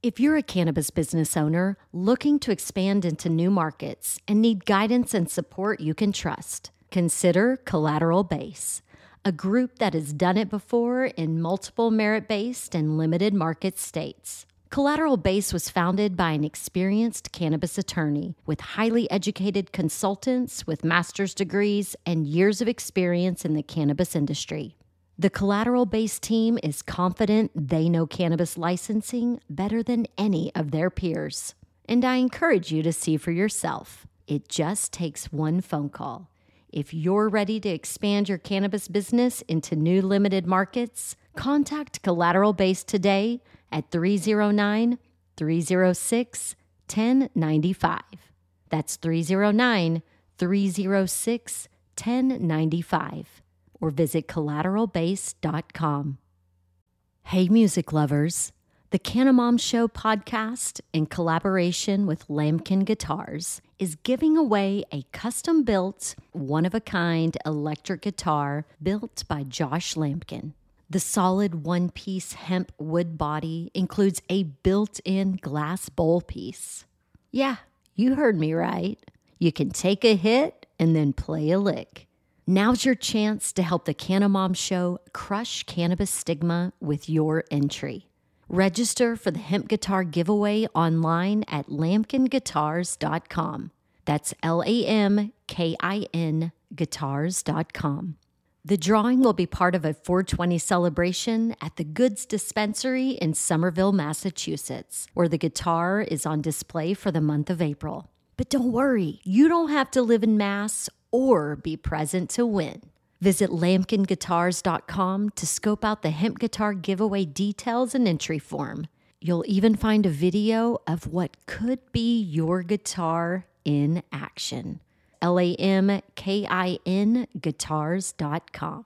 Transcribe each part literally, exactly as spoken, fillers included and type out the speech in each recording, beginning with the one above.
If you're a cannabis business owner looking to expand into new markets and need guidance and support you can trust, consider Collateral Base, a group that has done it before in multiple merit-based and limited market states. Collateral Base was founded by an experienced cannabis attorney with highly educated consultants with master's degrees and years of experience in the cannabis industry. The Collateral Base team is confident they know cannabis licensing better than any of their peers. And I encourage you to see for yourself. It just takes one phone call. If you're ready to expand your cannabis business into new limited markets, contact Collateral Base today at three oh nine, three oh six, one oh nine five. That's three oh nine, three oh six, one oh nine five. Or visit collateral base dot com. Hey, music lovers. The Canna Mom Show podcast, in collaboration with Lamkin Guitars, is giving away a custom-built, one-of-a-kind electric guitar built by Josh Lamkin. The solid one-piece hemp wood body includes a built-in glass bowl piece. Yeah, you heard me right. You can take a hit and then play a lick. Now's your chance to help the Canna Mom Show crush cannabis stigma with your entry. Register for the hemp guitar giveaway online at lamkin guitars dot com. That's L A M K I N guitars dot com. The drawing will be part of a four twenty celebration at the Goods Dispensary in Somerville, Massachusetts, where the guitar is on display for the month of April. But don't worry, you don't have to live in Mass or be present to win. Visit lamkin guitars dot com to scope out the hemp guitar giveaway details and entry form. You'll even find a video of what could be your guitar in action. L A M K I N guitars dot com.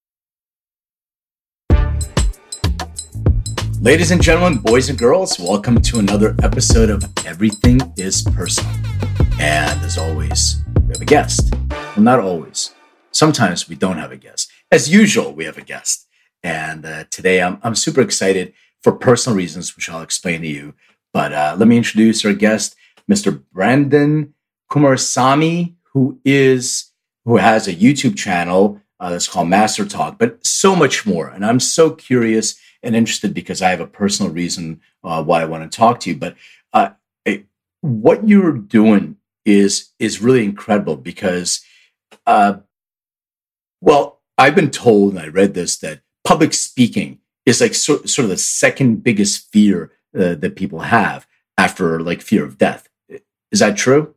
Ladies and gentlemen, boys and girls, welcome to another episode of Everything is Personal. And as always, we have a guest. Well, not always. Sometimes we don't have a guest. As usual, we have a guest. And uh, today I'm, I'm super excited for personal reasons, which I'll explain to you. But uh, let me introduce our guest, Mister Brandon Kumarasamy, who is who has a YouTube channel uh, that's called Master Talk, but so much more. And I'm so curious and interested because I have a personal reason uh, why I want to talk to you. But uh, what you're doing is is really incredible because, uh, well, I've been told, and I read this, that public speaking is like so, sort of the second biggest fear uh, that people have after like fear of death. Is that true?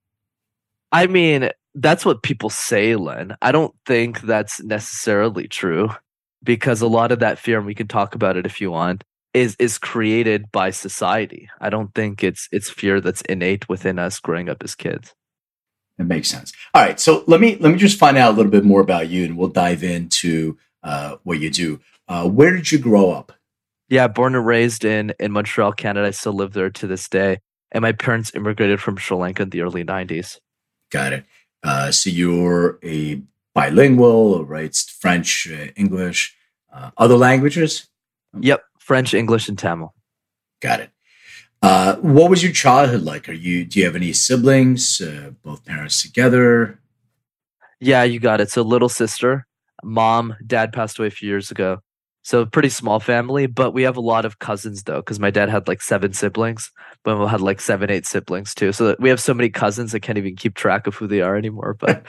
I mean, that's what people say, Len. I don't think that's necessarily true because a lot of that fear, and we can talk about it if you want, is is created by society. I don't think it's it's fear that's innate within us growing up as kids. It makes sense. All right, so let me let me just find out a little bit more about you, and we'll dive into uh, what you do. Uh, where did you grow up? Yeah, born and raised in in Montreal, Canada. I still live there to this day, and my parents immigrated from Sri Lanka in the early nineties. Got it. Uh, so you're a bilingual, right? French, uh, English, uh, other languages? Yep, French, English, and Tamil. Got it. Uh, what was your childhood like? Are you? Do you have any siblings? Uh, both parents together? Yeah, you got it. So little sister, mom, dad passed away a few years ago. So pretty small family, but we have a lot of cousins though, because my dad had like seven siblings, but we had like seven, eight siblings too. So that we have so many cousins I can't even keep track of who they are anymore. But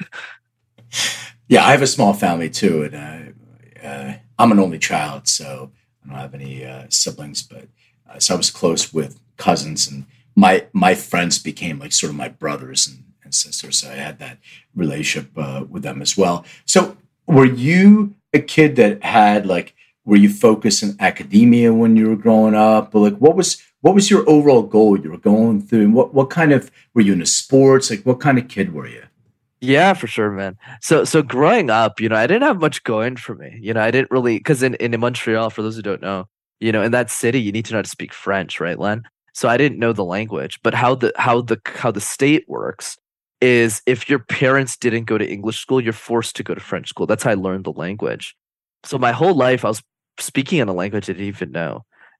yeah, I have a small family too, and uh, uh, I'm an only child, so I don't have any uh, siblings. But uh, so I was close with cousins, and my my friends became like sort of my brothers and, and sisters. So I had that relationship uh, with them as well. So were you a kid that had like, were you focused in academia when you were growing up? Or like, what was what was your overall goal you were going through? And what what kind of, were you into sports? Like, what kind of kid were you? yeah, for sure, man. So so growing up, you know, I didn't have much going for me. You know, I didn't really, because in, in Montreal, for those who don't know, you know, in that city, you need to know how to speak French, right, Len? So I didn't know the language, but how the how the how the state works is if your parents didn't go to English school, you're forced to go to French school. That's how I learned the language. So my whole life, I was speaking in a language I didn't even know.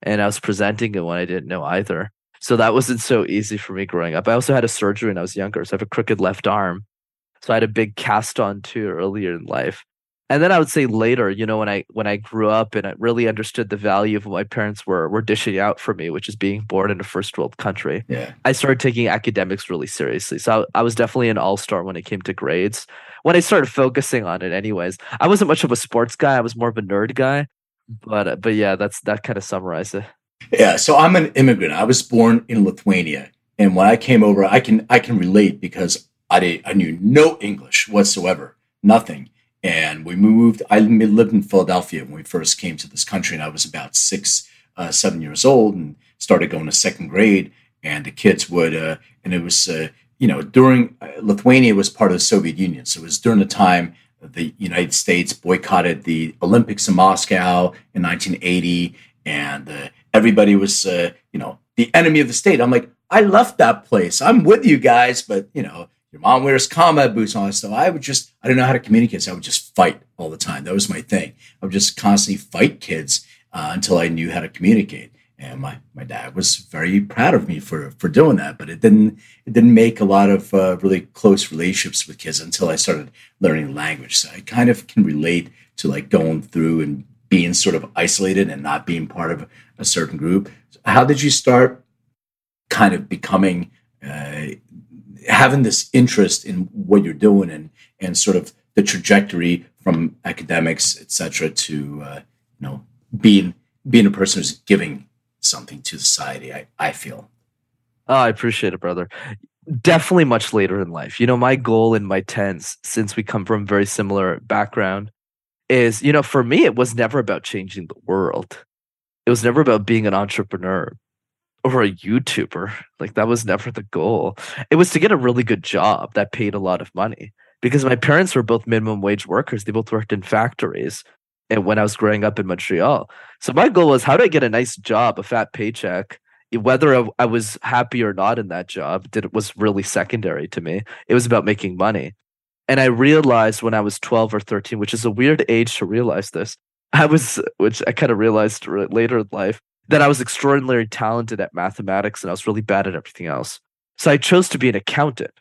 and I was presenting it when I didn't know either. So that wasn't so easy for me growing up. I also had a surgery when I was younger, so I have a crooked left arm. So I had a big cast on too earlier in life. And then I would say later, you know, when I when I grew up and I really understood the value of what my parents were were dishing out for me, which is being born in a first world country, yeah. I started taking academics really seriously. So I, I was definitely an all-star when it came to grades. When I started focusing on it anyways, I wasn't much of a sports guy. I was more of a nerd guy. But uh, but yeah, that's that kind of summarizes it. Yeah, so I'm an immigrant. I was born in Lithuania. And when I came over, I can I can relate because I did, I knew no English whatsoever, nothing. And we moved, I lived in Philadelphia when we first came to this country, and I was about six, uh, seven years old and started going to second grade. And the kids would, uh, and it was, uh, you know, during, uh, Lithuania was part of the Soviet Union. So it was during the time the United States boycotted the Olympics in Moscow in nineteen eighty. And uh, everybody was, uh, you know, the enemy of the state. I'm like, I left that place. I'm with you guys, but, you know, your mom wears combat boots and all that stuff. I would just, I didn't know how to communicate, so I would just fight all the time. That was my thing. I would just constantly fight kids uh, until I knew how to communicate. And my, my dad was very proud of me for, for doing that, but it didn't it didn't make a lot of uh, really close relationships with kids until I started learning language. So I kind of can relate to like going through and being sort of isolated and not being part of a certain group. How did you start kind of becoming uh, having this interest in what you're doing and, and sort of the trajectory from academics, et cetera, to, uh, you know, being, being a person who's giving something to society, I, I feel. Oh, I appreciate it, brother. Definitely much later in life. You know, my goal in my tens, since we come from very similar background, is, you know, for me, it was never about changing the world. It was never about being an entrepreneur or a YouTuber. Like, that was never the goal. It was to get a really good job that paid a lot of money, because my parents were both minimum wage workers. They both worked in factories and when I was growing up in Montreal. So my goal was, how do I get a nice job, a fat paycheck? Whether I, I was happy or not in that job did, it was really secondary to me. It was about making money. And I realized when I was twelve or thirteen, which is a weird age to realize this, I was, which I kind of realized later in life, that I was extraordinarily talented at mathematics and I was really bad at everything else. So I chose to be an accountant.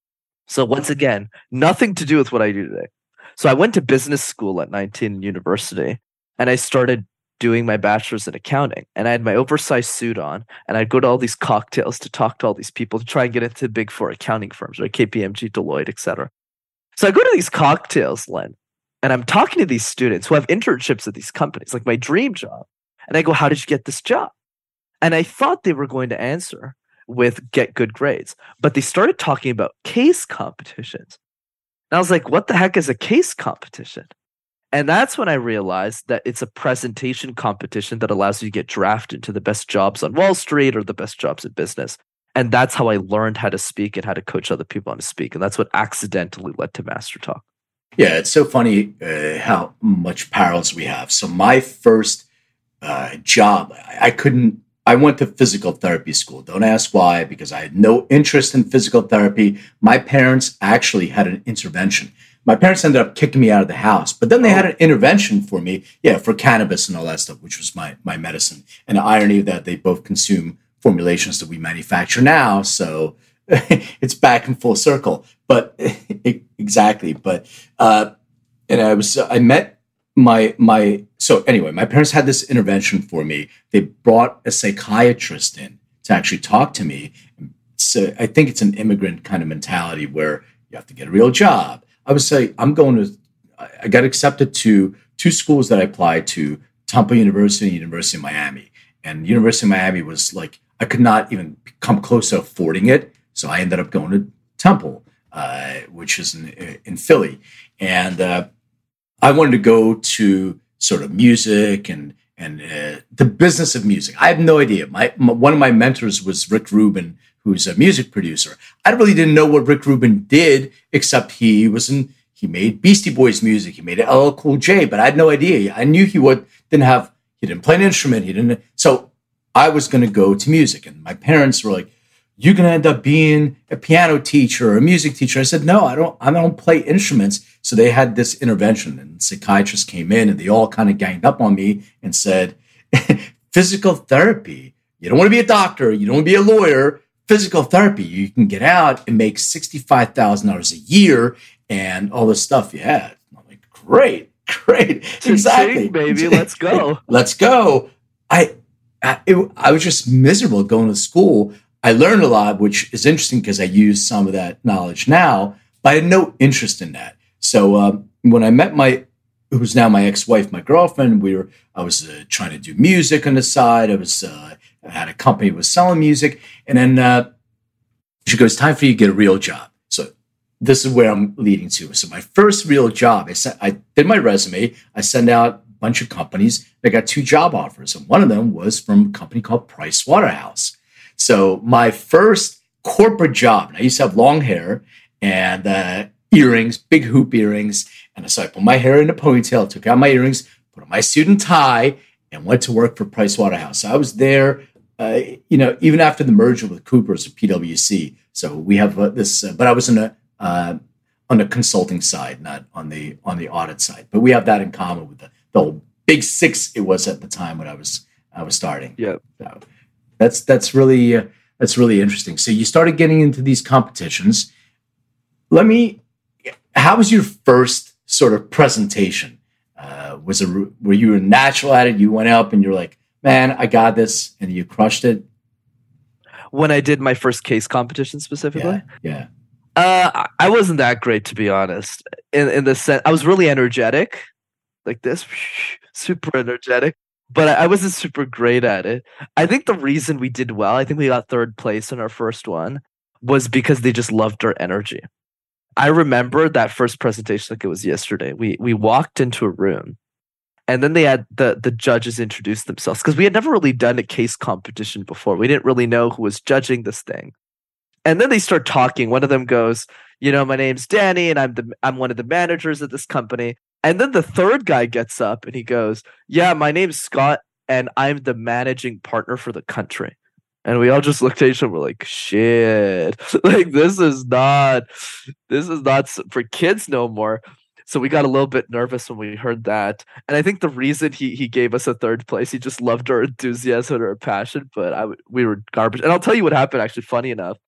So once again, nothing to do with what I do today. So I went to business school at nineteen in university, and I started doing my bachelor's in accounting. And I had my oversized suit on, and I'd go to all these cocktails to talk to all these people to try and get into big four accounting firms, right? K P M G, Deloitte, et cetera. So I go to these cocktails, Len, and I'm talking to these students who have internships at these companies, like my dream job. And I go, how did you get this job? And I thought they were going to answer with get good grades, but they started talking about case competitions. And I was like, what the heck is a case competition? And that's when I realized that it's a presentation competition that allows you to get drafted to the best jobs on Wall Street or the best jobs in business. And that's how I learned how to speak and how to coach other people on to speak. And that's what accidentally led to Master Talk. Yeah, it's so funny uh, how much parallels we have. So my first uh, job, I, I couldn't, I went to physical therapy school. Don't ask why, because I had no interest in physical therapy. My parents actually had an intervention. My parents ended up kicking me out of the house, but then they had an intervention for me, yeah, for cannabis and all that stuff, which was my my medicine. And the irony of that, they both consume formulations that we manufacture now, so it's back in full circle. But exactly, but uh, and I was I met my my so anyway, my parents had this intervention for me. They brought a psychiatrist in to actually talk to me. So I think it's an immigrant kind of mentality where you have to get a real job. I would say I'm going to, I got accepted to two schools that I applied to, Temple University and University of Miami. And University of Miami was like, I could not even come close to affording it. So I ended up going to Temple, uh, which is in, in Philly. And uh, I wanted to go to sort of music and and uh, the business of music. I have no idea. My, my one of my mentors was Rick Rubin, who's a music producer. I really didn't know what Rick Rubin did, except he was in, he made Beastie Boys music. He made L L Cool J, but I had no idea. I knew he would, didn't have, he didn't play an instrument. He didn't. So I was going to go to music. And my parents were like, you're going to end up being a piano teacher or a music teacher. I said, no, I don't, I don't play instruments. So they had this intervention, and psychiatrists came in and they all kind of ganged up on me and said, physical therapy. You don't want to be a doctor. You don't want to be a lawyer. Physical therapy. You can get out and make sixty-five thousand dollars a year and all this stuff. Yeah. I'm like, great, great. Exactly. Baby, let's go. Let's go. I, I, it, I was just miserable going to school. I learned a lot, which is interesting because I use some of that knowledge now, but I had no interest in that. So um, when I met my, who's now my ex-wife, my girlfriend, we were, I was uh, trying to do music on the side. I was, uh, I had a company that was selling music. And then uh, she goes, time for you to get a real job. So this is where I'm leading to. So my first real job, I, sent, I did my resume. I sent out a bunch of companies. I got two job offers. And one of them was from a company called Price Waterhouse. So my first corporate job, and I used to have long hair and uh, earrings, big hoop earrings. And so I put my hair in a ponytail, took out my earrings, put on my suit and tie, and went to work for Price Waterhouse. So I was there, uh, you know, even after the merger with Coopers or P W C. So we have uh, this, uh, but I was in a, uh, on the consulting side, not on the on the audit side. But we have that in common with the, the whole big six it was at the time when I was I was starting. Yeah. So that's that's really uh, that's really interesting. So you started getting into these competitions. Let me. How was your first sort of presentation? Uh, was it were you a natural at it? You went up and you're like, man, I got this, and you crushed it. When I did my first case competition specifically, yeah, yeah. Uh, I wasn't that great, to be honest. In in the sense, I was really energetic, like this, super energetic. But I wasn't super great at it. I think the reason we did well, I think we got third place in our first one, was because they just loved our energy. I remember that first presentation like it was yesterday. We we walked into a room, and then they had the the judges introduce themselves because we had never really done a case competition before. We didn't really know who was judging this thing. And then they start talking. One of them goes, you know, my name's Danny, and I'm the I'm one of the managers at this company. And then the third guy gets up and he goes, yeah, my name's Scott, and I'm the managing partner for the country. And we all just looked at each other. We're like, shit, like this is not, this is not for kids no more. So we got a little bit nervous when we heard that. And I think the reason he he gave us a third place, he just loved our enthusiasm and our passion. But I we were garbage. And I'll tell you what happened. Actually, funny enough,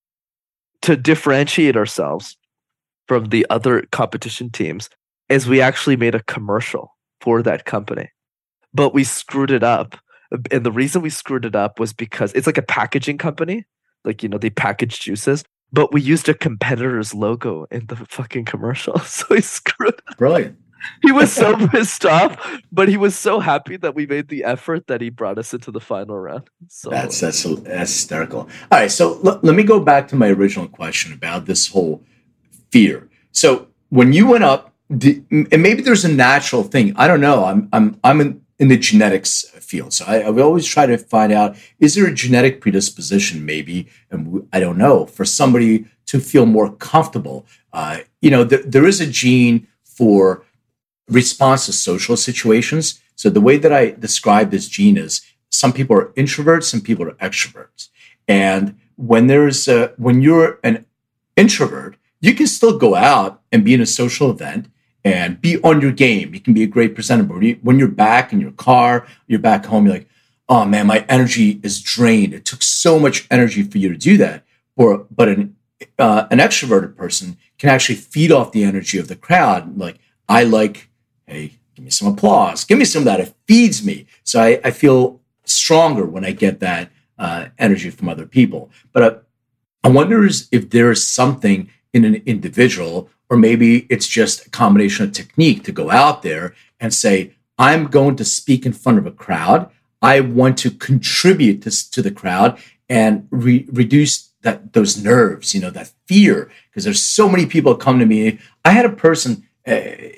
to differentiate ourselves from the other competition teams, is we actually made a commercial for that company, but we screwed it up. And the reason we screwed it up was because it's like a packaging company, like, you know, they package juices, but we used a competitor's logo in the fucking commercial. So he screwed up. Brilliant. He was so pissed off, but he was so happy that we made the effort that he brought us into the final round. So that's that's, that's hysterical. All right, so l- let me go back to my original question about this whole fear. So when you went up, did, and maybe there's a natural thing. I don't know. I'm I'm I'm in, in the genetics field, so I, I would always try to find out: is there a genetic predisposition, maybe? And I don't know, for somebody to feel more comfortable. Uh, you know, th- there is a gene for response to social situations. So the way that I describe this gene is: some people are introverts, some people are extroverts, and when there's a, when you're an introvert, you can still go out and be in a social event and be on your game. You can be a great presenter. But when you're back in your car, you're back home, you're like, oh man, my energy is drained. It took so much energy for you to do that. Or, but an, uh, an extroverted person can actually feed off the energy of the crowd. Like, I like, hey, give me some applause. Give me some of that. It feeds me. So I, I feel stronger when I get that uh, energy from other people. But uh, I wonder if there is something in an individual, or maybe it's just a combination of technique to go out there and say, I'm going to speak in front of a crowd. I want to contribute to, to the crowd and re- reduce that those nerves, you know, that fear, because there's so many people come to me. I had a person, uh,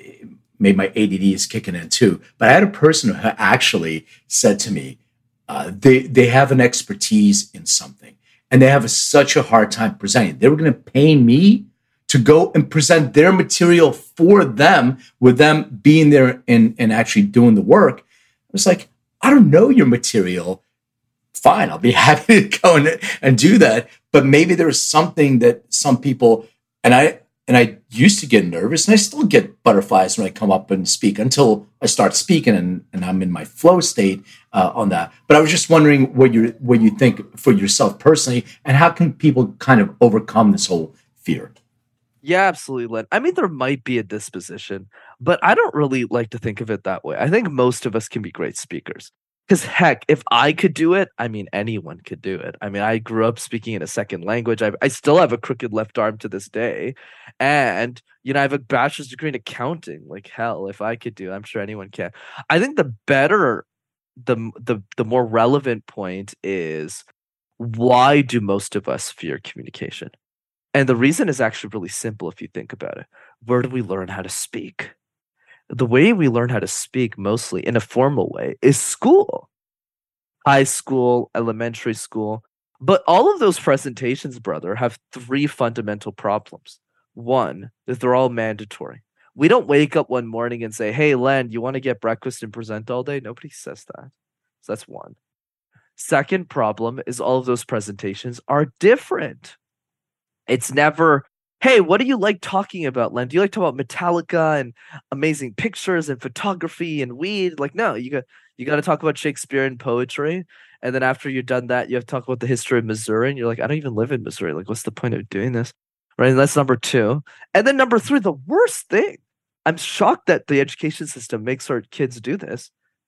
maybe my A D D is kicking in too, but I had a person who actually said to me, uh, they, they have an expertise in something and they have a, such a hard time presenting. They were going to pay me to go and present their material for them, with them being there and, and actually doing the work. I was like, I don't know your material. Fine, I'll be happy to go and, and do that. But maybe there's something that some people, and I, and I used to get nervous, and I still get butterflies when I come up and speak until I start speaking and, and I'm in my flow state uh, on that. But I was just wondering what you what you think for yourself personally, and how can people kind of overcome this whole fear? Yeah, absolutely, Len. I mean, there might be a disposition, but I don't really like to think of it that way. I think most of us can be great speakers. Because heck, if I could do it, I mean, anyone could do it. I mean, I grew up speaking in a second language. I, I still have a crooked left arm to this day. And, you know, I have a bachelor's degree in accounting. Like, hell, if I could do it, I'm sure anyone can. I think the better, the, the, the more relevant point is, why do most of us fear communication? And the reason is actually really simple if you think about it. Where do we learn how to speak? The way we learn how to speak mostly in a formal way is school, high school, elementary school. But all of those presentations, brother, have three fundamental problems. One, that they're all mandatory. We don't wake up one morning and say, hey, Len, you want to get breakfast and present all day? Nobody says that. So that's one. Second problem is all of those presentations are different. It's never, hey, what do you like talking about, Len? Do you like talking about Metallica and amazing pictures and photography and weed? Like, no, you got you got to talk about Shakespeare and poetry. And then after you've done that, you have to talk about the history of Missouri. And you're like, I don't even live in Missouri. Like, what's the point of doing this? Right? And that's number two. And then number three, the worst thing. I'm shocked that the education system makes our kids do this.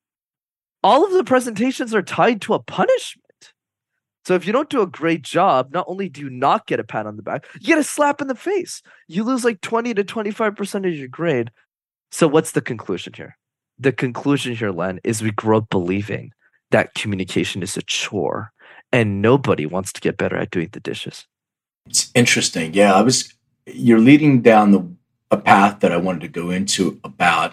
All of the presentations are tied to a punishment. So if you don't do a great job, not only do you not get a pat on the back, you get a slap in the face. You lose like twenty to twenty-five percent of your grade. So what's the conclusion here? The conclusion here, Len, is we grow up believing that communication is a chore and nobody wants to get better at doing the dishes. It's interesting. Yeah, I was, you're leading down the a path that I wanted to go into about,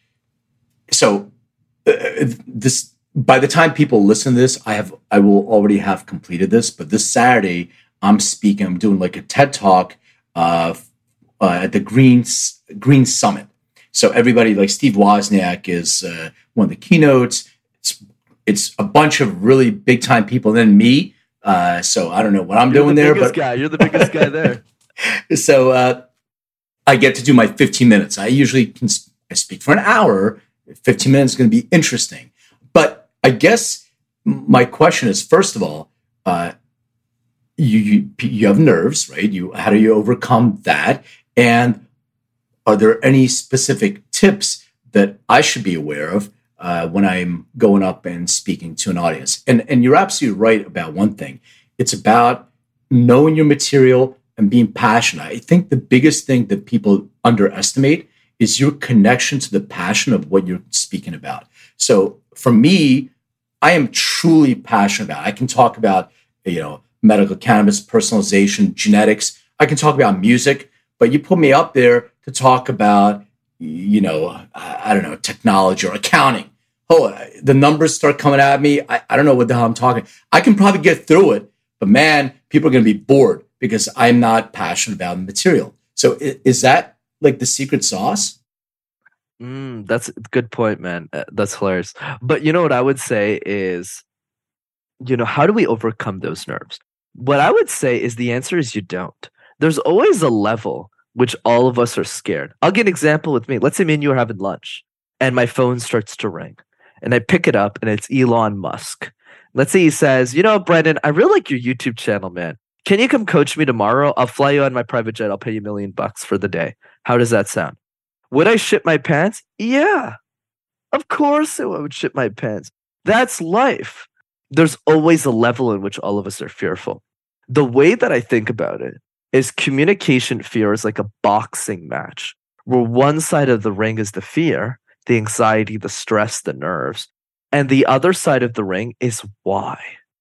so uh, this, by the time people listen to this, I have I will already have completed this. But this Saturday, I'm speaking. I'm doing like a TED Talk uh, uh, at the Green Green Summit. So everybody, like Steve Wozniak, is uh, one of the keynotes. It's it's a bunch of really big time people. And then me. Uh, so I don't know what I'm You're doing the there. But But guy. You're the biggest guy there. So uh, I get to do my fifteen minutes. I usually can I speak for an hour. fifteen minutes is going to be interesting. But I guess my question is, first of all, uh, you, you you have nerves, right? You how do you overcome that? And are there any specific tips that I should be aware of uh, when I'm going up and speaking to an audience? And and you're absolutely right about one thing. It's about knowing your material and being passionate. I think the biggest thing that people underestimate is your connection to the passion of what you're speaking about. So for me, I am truly passionate about it. I can talk about, you know, medical cannabis, personalization, genetics. I can talk about music, but you put me up there to talk about, you know, I, I don't know, technology or accounting. Oh, the numbers start coming at me. I, I don't know what the hell I'm talking. I can probably get through it, but man, people are going to be bored because I'm not passionate about the material. So is, is that like the secret sauce? Mm, that's a good point, man. Uh, That's hilarious. But you know what I would say is, you know, how do we overcome those nerves? What I would say is the answer is you don't. There's always a level which all of us are scared. I'll give an example with me. Let's say me and you are having lunch and my phone starts to ring and I pick it up and it's Elon Musk. Let's say he says, you know, Brendan, I really like your YouTube channel, man. Can you come coach me tomorrow? I'll fly you on my private jet. I'll pay you a million bucks for the day. How does that sound? Would I shit my pants? Yeah, of course I would shit my pants. That's life. There's always a level in which all of us are fearful. The way that I think about it is communication fear is like a boxing match where one side of the ring is the fear, the anxiety, the stress, the nerves, and the other side of the ring is why.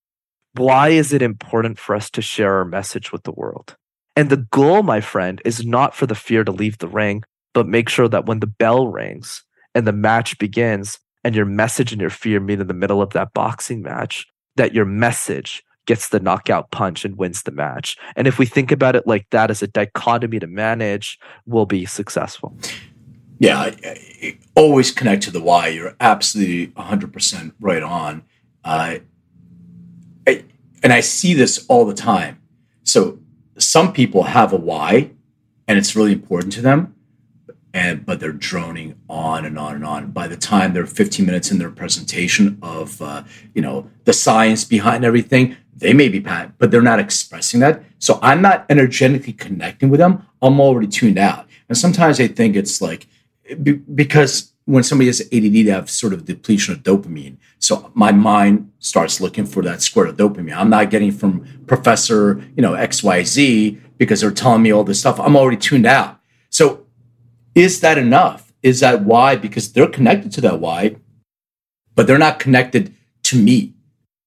Why is it important for us to share our message with the world? And the goal, my friend, is not for the fear to leave the ring, but make sure that when the bell rings and the match begins and your message and your fear meet in the middle of that boxing match, that your message gets the knockout punch and wins the match. And if we think about it like that as a dichotomy to manage, we'll be successful. Yeah, I, I always connect to the why. You're absolutely one hundred percent right on. Uh, I, and I see this all the time. So some people have a why, and it's really important to them, and but they're droning on and on and on. By the time they're fifteen minutes in their presentation of uh, you know the science behind everything, they may be pat, but they're not expressing that. So I'm not energetically connecting with them. I'm already tuned out. And sometimes I think it's like be, because when somebody has A D D, they have sort of depletion of dopamine. So my mind starts looking for that square of dopamine. I'm not getting from Professor, you know, X Y Z because they're telling me all this stuff. I'm already tuned out. So is that enough? Is that why? Because they're connected to that why, but they're not connected to me.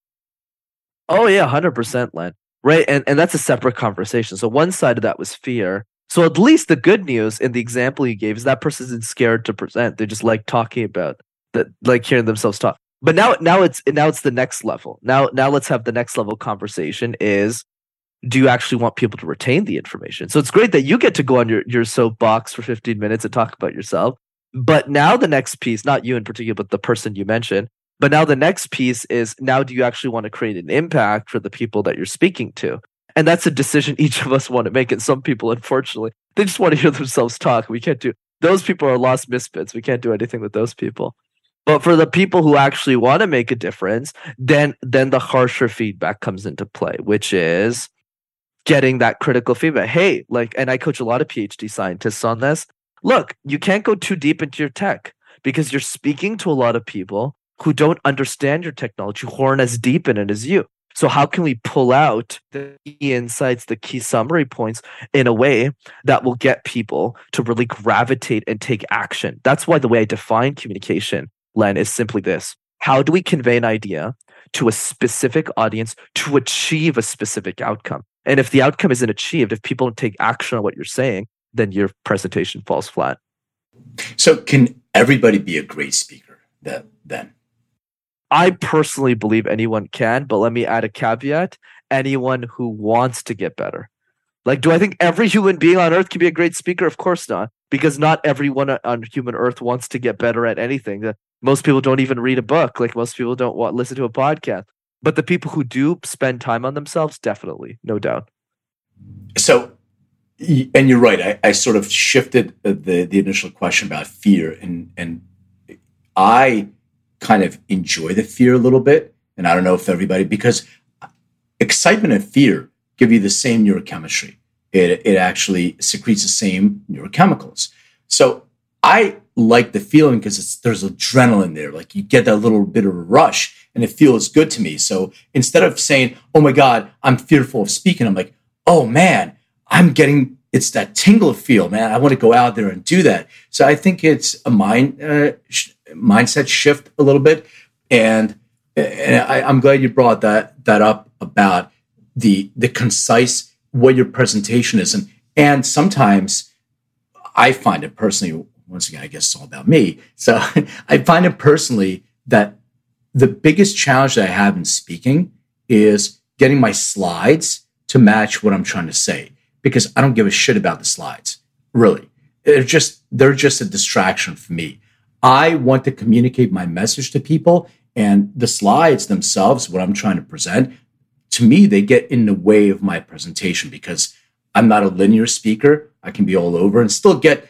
Oh yeah, one hundred percent, Len. Right, and, and that's a separate conversation. So one side of that was fear. So at least the good news in the example you gave is that person isn't scared to present. They just like talking about that, like hearing themselves talk. But now, now it's now it's the next level. Now, now let's have the next level conversation. Is do you actually want people to retain the information? So it's great that you get to go on your your soapbox for fifteen minutes and talk about yourself. But now the next piece, not you in particular, but the person you mentioned. But now the next piece is now do you actually want to create an impact for the people that you're speaking to? And that's a decision each of us want to make. And some people, unfortunately, they just want to hear themselves talk. We can't do those people are lost misfits. We can't do anything with those people. But for the people who actually want to make a difference, then then the harsher feedback comes into play, which is getting that critical feedback. Hey, like, and I coach a lot of PhD scientists on this. Look, you can't go too deep into your tech because you're speaking to a lot of people who don't understand your technology, who aren't as deep in it as you. So how can we pull out the key insights, the key summary points in a way that will get people to really gravitate and take action? That's why the way I define communication, Len, is simply this. How do we convey an idea to a specific audience to achieve a specific outcome? And if the outcome isn't achieved, if people don't take action on what you're saying, then your presentation falls flat. So can everybody be a great speaker that, then? I personally believe anyone can, but let me add a caveat. Anyone who wants to get better. Like, do I think every human being on earth can be a great speaker? Of course not, because not everyone on human earth wants to get better at anything. Most people don't even read a book. Like most people don't want listen to a podcast. But the people who do spend time on themselves, definitely, no doubt. So, and you're right. I, I sort of shifted the the initial question about fear, and and I kind of enjoy the fear a little bit. And I don't know if everybody, because excitement and fear give you the same neurochemistry. It, it actually secretes the same neurochemicals. So I like the feeling because it's there's adrenaline there. Like you get that little bit of a rush and it feels good to me. So instead of saying, oh my God, I'm fearful of speaking, I'm like, oh man, I'm getting, it's that tingle feel, man. I want to go out there and do that. So I think it's a mind uh, sh- mindset shift a little bit. And, and I, I'm glad you brought that that up about the the concise, what your presentation is. And, and sometimes I find it personally, once again, I guess it's all about me. So I find it personally that the biggest challenge that I have in speaking is getting my slides to match what I'm trying to say, because I don't give a shit about the slides. Really. They're just, they're just a distraction for me. I want to communicate my message to people, and the slides themselves, what I'm trying to present, to me, they get in the way of my presentation because I'm not a linear speaker. I can be all over and still get,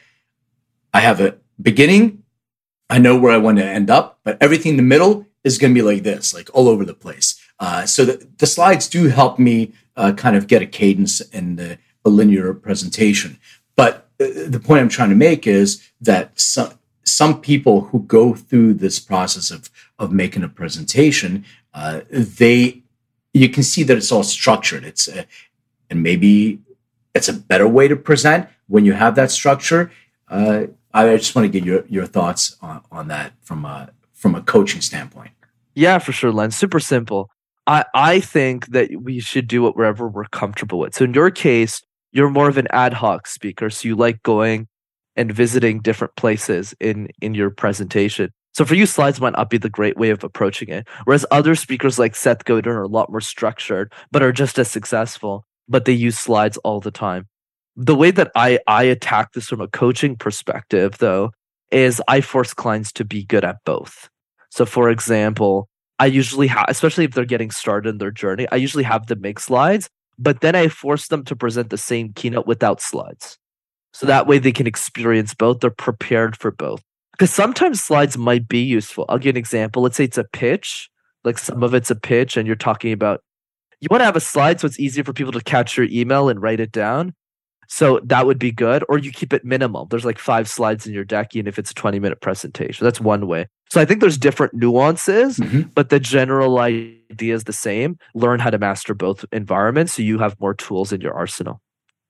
I have a beginning. I know where I want to end up, but everything in the middle is going to be like this, like all over the place. Uh, so the, the slides do help me uh, kind of get a cadence and the, a linear presentation. But the point I'm trying to make is that some, some people who go through this process of, of making a presentation, uh, they, you can see that it's all structured. It's a, and maybe it's a better way to present when you have that structure. Uh, I just want to get your, your thoughts on, on that from a, from a coaching standpoint. Yeah, for sure, Len. Super simple. I, I think that we should do it wherever we're comfortable with. So in your case, you're more of an ad hoc speaker. So you like going and visiting different places in, in your presentation. So for you, slides might not be the great way of approaching it. Whereas other speakers like Seth Godin are a lot more structured, but are just as successful, but they use slides all the time. The way that I, I attack this from a coaching perspective, though, is I force clients to be good at both. So for example, I usually have, especially if they're getting started in their journey, I usually have them make slides, but then I force them to present the same keynote without slides. So that way they can experience both. They're prepared for both. Because sometimes slides might be useful. I'll give you an example. Let's say it's a pitch, like some of it's a pitch, and you're talking about, you want to have a slide so it's easier for people to catch your email and write it down. So that would be good. Or you keep it minimal. There's like five slides in your deck, even if it's a twenty minute presentation. That's one way. So I think there's different nuances, mm-hmm. but the general idea is the same. Learn how to master both environments so you have more tools in your arsenal.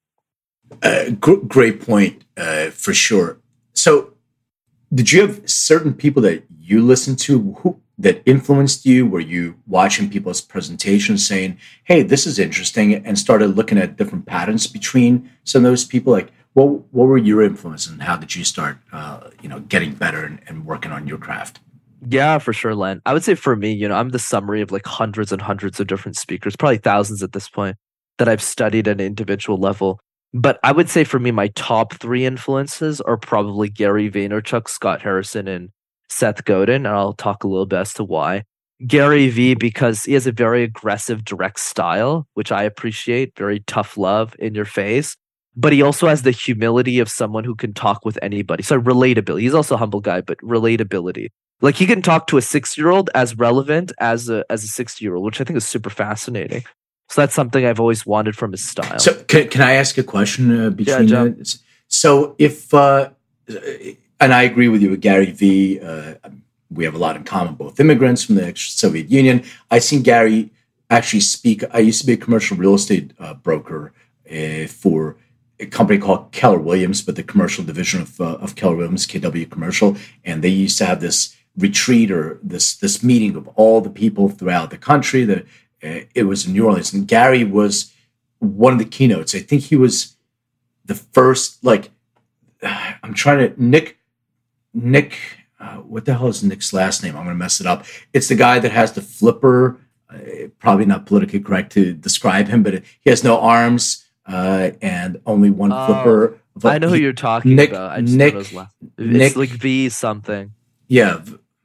Uh, gr- great point, uh, for sure. So did you have certain people that you listened to who, that influenced you? Were you watching people's presentations saying, hey, this is interesting, and started looking at different patterns between some of those people? Like, what what were your influences, and how did you start uh, you know, getting better and, and working on your craft? Yeah, for sure, Len. I would say for me, you know, I'm the summary of like hundreds and hundreds of different speakers, probably thousands at this point, that I've studied at an individual level. But I would say for me, my top three influences are probably Gary Vaynerchuk, Scott Harrison, and Seth Godin. And I'll talk a little bit as to why. Gary V, because he has a very aggressive, direct style, which I appreciate, very tough love in your face. But he also has the humility of someone who can talk with anybody. So relatability. He's also a humble guy, but relatability. Like he can talk to a six-year-old as relevant as a as a sixty-year-old, which I think is super fascinating. So that's something I've always wanted from his style. So can, can I ask a question uh, between yeah, that? So if, uh, and I agree with you with Gary V, uh, we have a lot in common, both immigrants from the ex-Soviet Union. I've seen Gary actually speak. I used to be a commercial real estate uh, broker uh, for a company called Keller Williams, but the commercial division of, uh, of Keller Williams, K W Commercial. And they used to have this retreat or this, this meeting of all the people throughout the country that, it was in New Orleans, and Gary was one of the keynotes. I think he was the first, like, I'm trying to, Nick, Nick, uh, what the hell is Nick's last name? I'm going to mess it up. It's the guy that has the flipper, uh, probably not politically correct to describe him, but he has no arms uh, and only one uh, flipper. But I know he, who you're talking Nick, about. I just Nick, know his last. It's Nick, like V something. Yeah.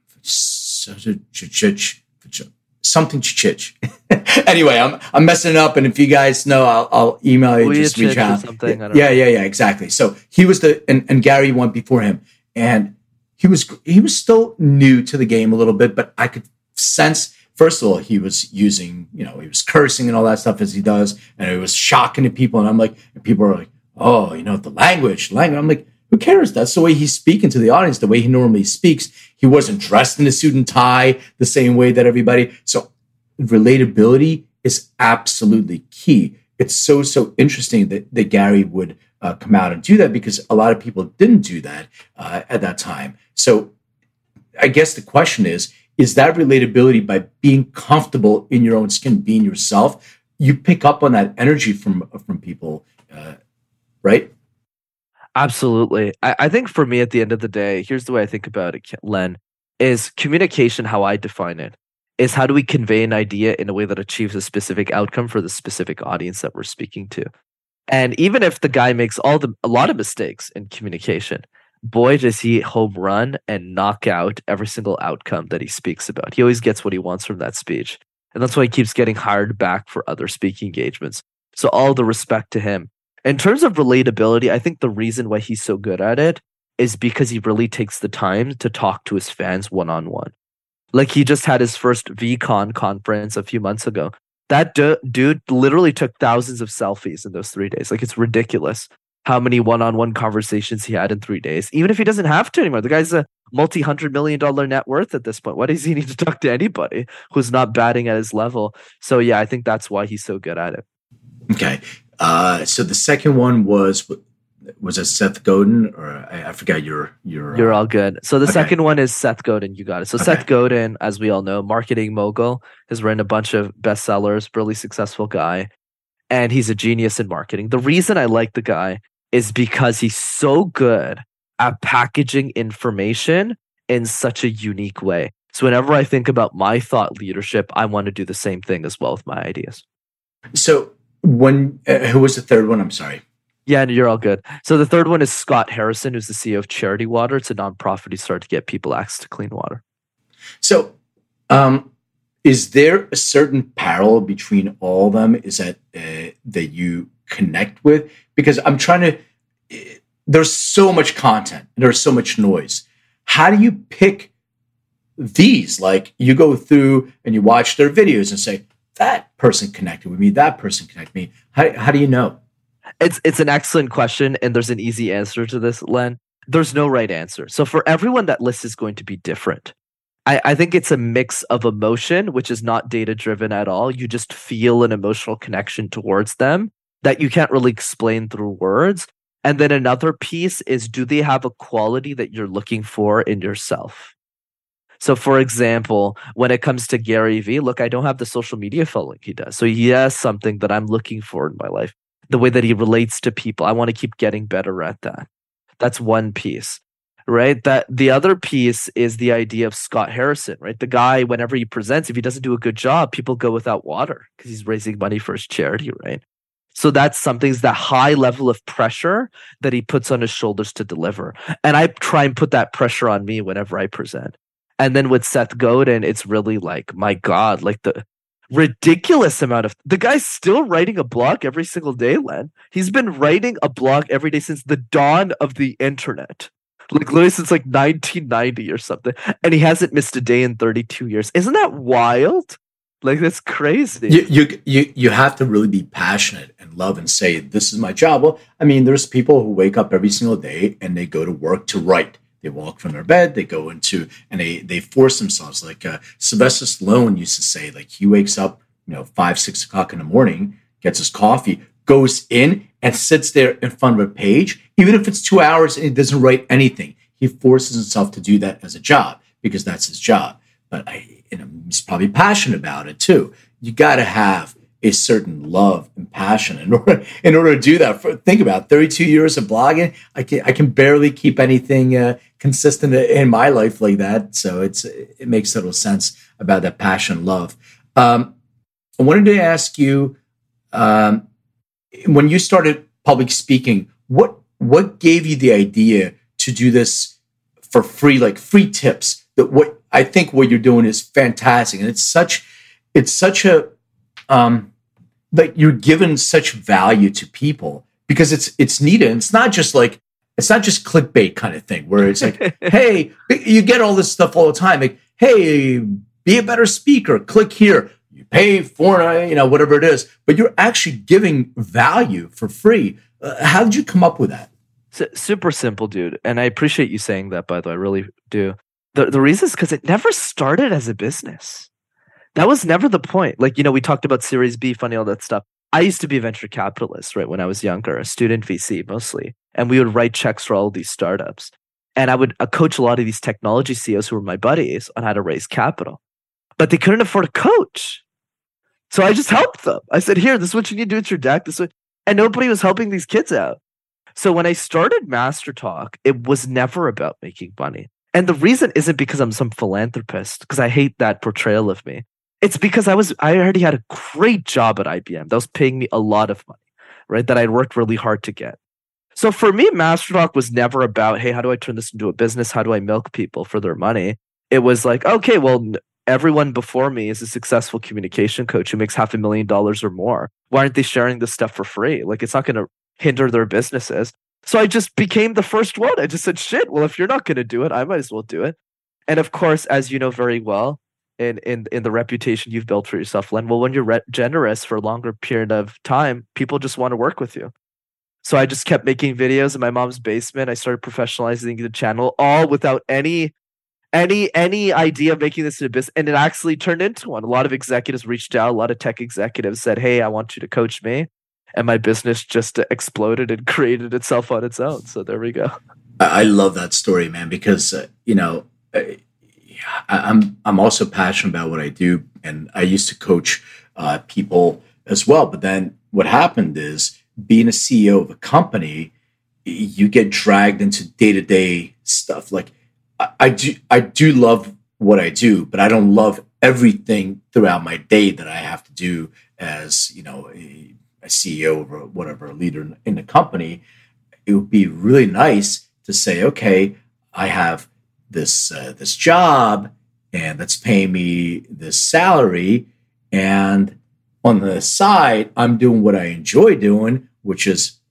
Something Chich. Anyway, I'm I'm messing it up, and if you guys know, I'll, I'll email you. Just reach out. Something, I don't yeah, know. yeah, yeah, exactly. So he was the and, and Gary went before him, and he was he was still new to the game a little bit, but I could sense. First of all, he was using, you know, he was cursing and all that stuff as he does, and it was shocking to people. And I'm like, and people are like, oh, you know, the language, language. I'm like, who cares? That's the way he's speaking to the audience, the way he normally speaks. He wasn't dressed in a suit and tie the same way that everybody. So relatability is absolutely key. It's so, so interesting that, that Gary would uh, come out and do that, because a lot of people didn't do that uh, at that time. So I guess the question is, is that relatability by being comfortable in your own skin, being yourself? You pick up on that energy from, from people, uh, right? Absolutely. I, I think for me, at the end of the day, here's the way I think about it, Len, is communication, how I define it, is how do we convey an idea in a way that achieves a specific outcome for the specific audience that we're speaking to. And even if the guy makes all the a lot of mistakes in communication, boy, does he home run and knock out every single outcome that he speaks about. He always gets what he wants from that speech. And that's why he keeps getting hired back for other speaking engagements. So all the respect to him. In terms of relatability, I think the reason why he's so good at it is because he really takes the time to talk to his fans one-on-one. Like he just had his first VCon conference a few months ago. That du- dude literally took thousands of selfies in those three days. Like it's ridiculous how many one-on-one conversations he had in three days. Even if he doesn't have to anymore. The guy's a multi-hundred million dollar net worth at this point. Why does he need to talk to anybody who's not batting at his level? So yeah, I think that's why he's so good at it. Okay. Uh, so the second one was was it Seth Godin, or I, I forgot your your. You're uh, all good. So the okay. second one is Seth Godin. You got it. So Okay. Seth Godin, as we all know, marketing mogul, has written a bunch of bestsellers. Really successful guy, and he's a genius in marketing. The reason I like the guy is because he's so good at packaging information in such a unique way. So whenever I think about my thought leadership, I want to do the same thing as well with my ideas. So when uh, who was the third one? I'm sorry. Yeah, you're all good. So the third one is Scott Harrison, who's the C E O of Charity Water. It's a nonprofit who started to get people access to clean water. So, um, is there a certain parallel between all of them? Is that uh, that you connect with? Because I'm trying to, there's so much content, there's so much noise. How do you pick these? Like, you go through and you watch their videos and say, that person connected with me, that person connected with me. How, how do you know? It's it's an excellent question, and there's an easy answer to this, Len. There's no right answer. So for everyone, that list is going to be different. I, I think it's a mix of emotion, which is not data-driven at all. You just feel an emotional connection towards them that you can't really explain through words. And then another piece is, do they have a quality that you're looking for in yourself? So for example, when it comes to Gary Vee, look, I don't have the social media following he does. So he has something that I'm looking for in my life. The way that he relates to people. I want to keep getting better at that. That's one piece, right? That the other piece is the idea of Scott Harrison, right? The guy, whenever he presents, if he doesn't do a good job, people go without water because he's raising money for his charity, right? So that's something, is that high level of pressure that he puts on his shoulders to deliver. And I try and put that pressure on me whenever I present. And then with Seth Godin, it's really like, my God, like the ridiculous amount of, the guy's still writing a blog every single day, Len. He's been writing a blog every day since the dawn of the internet. Like literally since like nineteen ninety or something. And he hasn't missed a day in thirty-two years. Isn't that wild? Like, that's crazy. You, you you you have to really be passionate and love and say, this is my job. Well, I mean, there's people who wake up every single day and they go to work to write. They walk from their bed, they go into, and they they force themselves. Like uh, Sylvester Stallone used to say, like, he wakes up, you know, five, six o'clock in the morning, gets his coffee, goes in and sits there in front of a page, even if it's two hours and he doesn't write anything. He forces himself to do that as a job because that's his job. But I, you know, he's probably passionate about it too. You got to have a certain love and passion in order in order to do that. For, think about it, thirty-two years of blogging. I can I can barely keep anything uh, consistent in my life like that. So it's it makes total sense about that passion and love. Um, I wanted to ask you, um, when you started public speaking, what what gave you the idea to do this for free, like free tips? That what I think what you're doing is fantastic, and it's such it's such a um, like you're giving such value to people because it's it's needed. And it's not just like it's not just clickbait kind of thing where it's like, hey, you get all this stuff all the time, like, hey, be a better speaker, click here, you pay for you know whatever it is, but you're actually giving value for free. Uh, how did you come up with that? S- super simple, dude. And I appreciate you saying that, by the way. I really do. The the reason is because it never started as a business. That was never the point. Like, you know, we talked about Series B funding, all that stuff. I used to be a venture capitalist, right, when I was younger, a student V C mostly. And we would write checks for all of these startups. And I would uh, coach a lot of these technology C E Os who were my buddies on how to raise capital. But they couldn't afford a coach. So I just helped them. I said, here, this is what you need to do with your deck. This is what... And nobody was helping these kids out. So when I started Master Talk, it was never about making money. And the reason isn't because I'm some philanthropist, because I hate that portrayal of me. It's because I was I already had a great job at I B M that was paying me a lot of money, right? That I'd worked really hard to get. So for me, Master Talk was never about, hey, how do I turn this into a business? How do I milk people for their money? It was like, okay, well, everyone before me is a successful communication coach who makes half a million dollars or more. Why aren't they sharing this stuff for free? Like, it's not going to hinder their businesses. So I just became the first one. I just said, shit, well, if you're not going to do it, I might as well do it. And of course, as you know very well, in in, in the reputation you've built for yourself, Len, well, when you're re- generous for a longer period of time, people just want to work with you. So I just kept making videos in my mom's basement. I started professionalizing the channel, all without any any any idea of making this into a business. And it actually turned into one. A lot of executives reached out. A lot of tech executives said, hey, I want you to coach me. And my business just exploded and created itself on its own. So there we go. I love that story, man, because, uh, you know, I, I'm I'm also passionate about what I do. And I used to coach uh, people as well. But then what happened is being a C E O of a company, you get dragged into day-to-day stuff. Like I, I do I do love what I do, but I don't love everything throughout my day that I have to do as, you know, a, a C E O or whatever, a leader in, in the company. It would be really nice to say, okay, I have this uh, this job and that's paying me this salary, and on the side, I'm doing what I enjoy doing, which is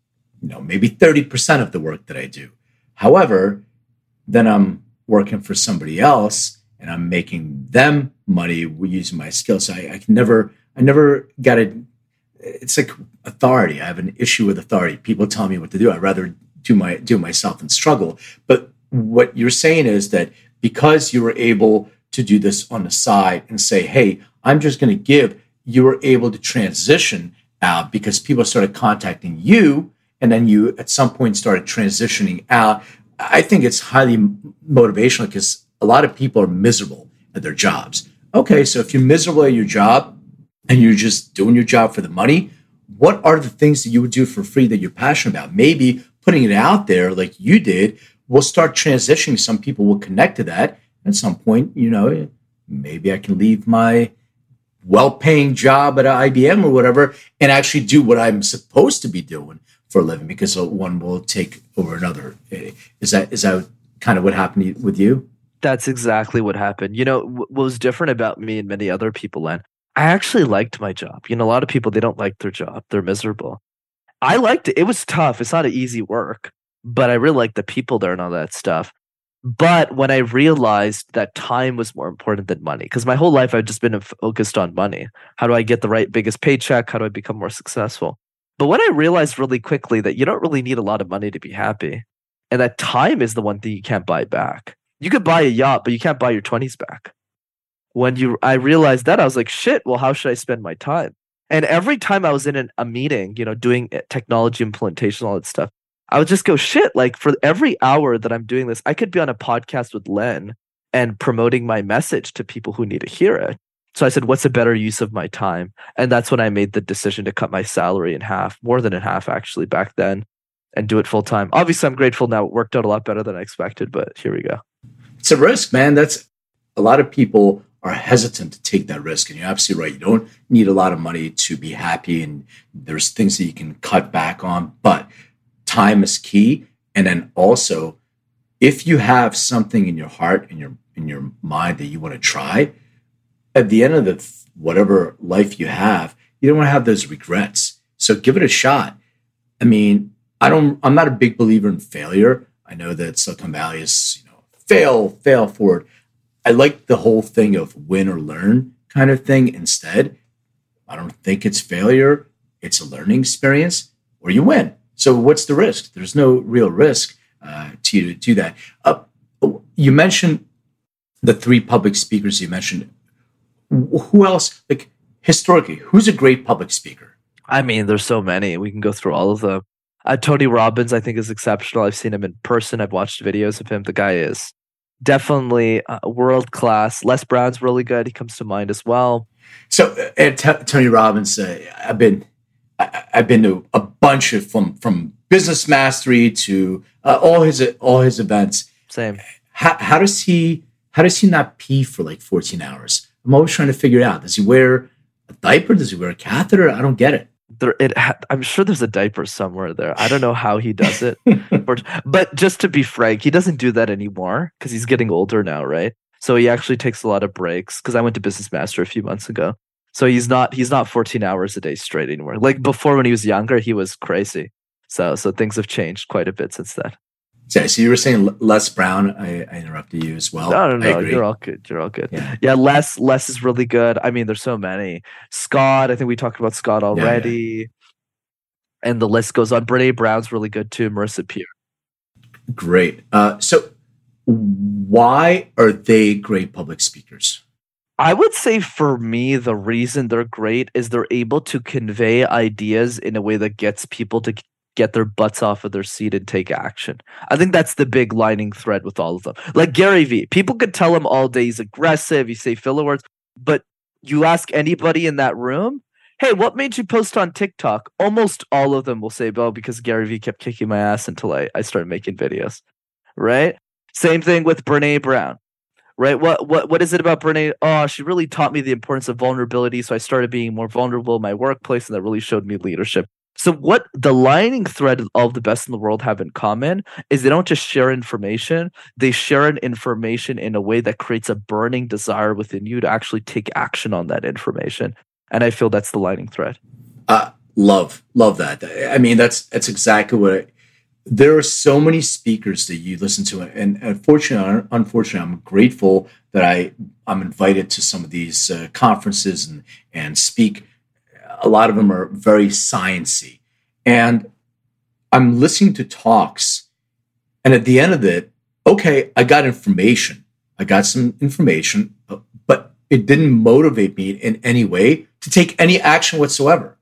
you know, maybe thirty percent of the work that I do. However, then I'm working for somebody else and I'm making them money using my skills. So I, I can never, I never got it. It's like authority. I have an issue with authority. People tell me what to do. I'd rather do my do it myself and struggle. But what you're saying is that because you were able to do this on the side and say, hey, I'm just going to give, you were able to transition out because people started contacting you. And then you, at some point, started transitioning out. I think it's highly motivational because a lot of people are miserable at their jobs. Okay, so if you're miserable at your job and you're just doing your job for the money, what are the things that you would do for free that you're passionate about? Maybe putting it out there like you did will start transitioning. Some people will connect to that. At some point, you know, maybe I can leave my well-paying job at I B M or whatever and actually do what I'm supposed to be doing for a living because one will take over another. Is that is that kind of what happened with you? That's exactly what happened. You know, what was different about me and many other people, Len, I actually liked my job. You know, a lot of people, they don't like their job. They're miserable. I liked it. It was tough. It's not an easy work, but I really liked the people there and all that stuff. But when I realized that time was more important than money, because my whole life I've just been focused on money. How do I get the right biggest paycheck? How do I become more successful? But what I realized really quickly that you don't really need a lot of money to be happy. And that time is the one thing you can't buy back. You could buy a yacht, but you can't buy your twenties back. When you, I realized that, I was like, shit, well, how should I spend my time? And every time I was in an, a meeting, you know, doing technology implementation, all that stuff, I would just go, shit, like for every hour that I'm doing this, I could be on a podcast with Len and promoting my message to people who need to hear it. So I said, what's a better use of my time? And that's when I made the decision to cut my salary in half, more than in half actually back then, and do it full time. Obviously, I'm grateful now. It worked out a lot better than I expected, but here we go. It's a risk, man. That's a lot of people are hesitant to take that risk. And you're absolutely right. You don't need a lot of money to be happy. And there's things that you can cut back on, but time is key. And then also, if you have something in your heart and your in your mind that you want to try, at the end of the whatever life you have, you don't want to have those regrets. So give it a shot. I mean, I don't. I'm not a big believer in failure. I know that Silicon Valley is, you know, fail, fail forward. I like the whole thing of win or learn kind of thing instead. I don't think it's failure. It's a learning experience where you win. So what's the risk? There's no real risk uh, to you to do that. Uh, you mentioned the three public speakers you mentioned. Who else, like historically, who's a great public speaker? I mean, there's so many. We can go through all of them. Uh, Tony Robbins, I think, is exceptional. I've seen him in person. I've watched videos of him. The guy is definitely uh, world class. Les Brown's really good. He comes to mind as well. So, uh, t- Tony Robbins, uh, I've been, I- I've been to a bunch of from from Business Mastery to uh, all his all his events. Same. How, how does he how does he not pee for like fourteen hours? I'm always trying to figure it out. Does he wear a diaper? Does he wear a catheter? I don't get it. There, it. Ha- I'm sure there's a diaper somewhere there. I don't know how he does it. But just to be frank, he doesn't do that anymore because he's getting older now, right? So he actually takes a lot of breaks. Because I went to Business Master a few months ago, so he's not he's not fourteen hours a day straight anymore. Like before, when he was younger, he was crazy. So so things have changed quite a bit since then. Yeah, so you were saying Les Brown. I, I interrupted you as well. No, no, no. You're all good. You're all good. Yeah. yeah, Les, Les is really good. I mean, there's so many. Scott, I think we talked about Scott already. Yeah, yeah. And the list goes on. Brene Brown's really good too. Marissa Peer. Great. Uh, so why are they great public speakers? I would say for me, the reason they're great is they're able to convey ideas in a way that gets people to get their butts off of their seat and take action. I think that's the big lining thread with all of them. Like Gary Vee, people could tell him all day he's aggressive, you say filler words, but you ask anybody in that room, hey, what made you post on TikTok? Almost all of them will say, well, because Gary Vee kept kicking my ass until I, I started making videos, right? Same thing with Brene Brown, right? What what What is it about Brene? Oh, she really taught me the importance of vulnerability, so I started being more vulnerable in my workplace, and that really showed me leadership. So what the lining thread of all the best in the world have in common is they don't just share information, they share an information in a way that creates a burning desire within you to actually take action on that information. And I feel that's the lining thread. Uh, Love, love that. I mean, that's that's exactly what I, there are so many speakers that you listen to, and unfortunately, unfortunately, I'm grateful that I I'm invited to some of these uh, conferences and and speak. A lot of them are very sciencey, and I'm listening to talks, and at the end of it, okay, I got information, I got some information, but it didn't motivate me in any way to take any action whatsoever.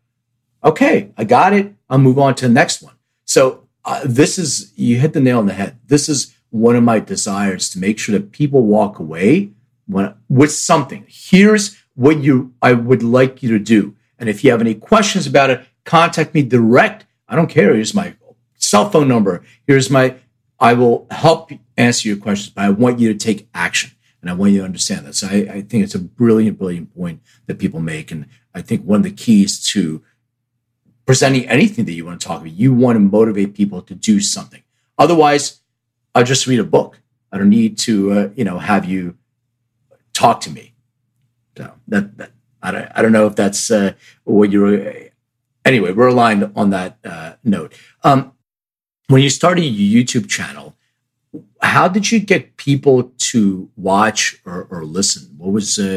Okay, I got it. I'll move on to the next one. So uh, this is, you hit the nail on the head. This is one of my desires, to make sure that people walk away when, with something. Here's what you I would like you to do. And if you have any questions about it, contact me direct. I don't care. Here's my cell phone number. Here's my, I will help answer your questions, but I want you to take action. And I want you to understand that. So I, I think it's a brilliant, brilliant point that people make. And I think one of the keys to presenting anything that you want to talk about, you want to motivate people to do something. Otherwise, I'll just read a book. I don't need to, uh, you know, have you talk to me. So that, that I don't, I don't know if that's uh, what you're. Anyway, we're aligned on that uh, note. Um, when you started your YouTube channel, how did you get people to watch or, or listen? What was? Uh,